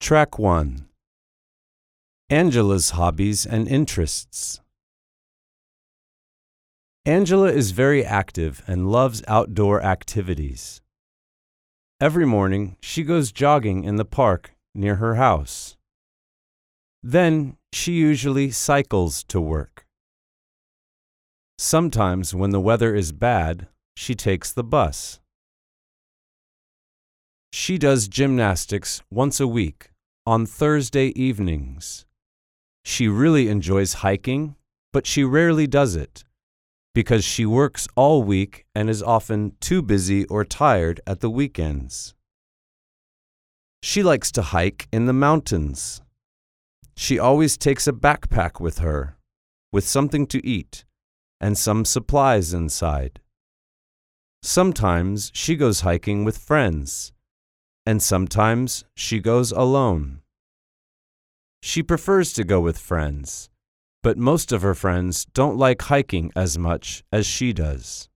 Track 1. Angela's hobbies and interests. Angela is very active and loves outdoor activities. Every morning, she goes jogging in the park near her house. Then, she usually cycles to work. Sometimes, when the weather is bad, she takes the bus. She does gymnastics once a week, on Thursday evenings. She really enjoys hiking, but she rarely does it, because she works all week and is often too busy or tired at the weekends. She likes to hike in the mountains. She always takes a backpack with her, with something to eat, and some supplies inside. Sometimes she goes hiking with friends, and sometimes she goes alone. She prefers to go with friends, but most of her friends don't like hiking as much as she does.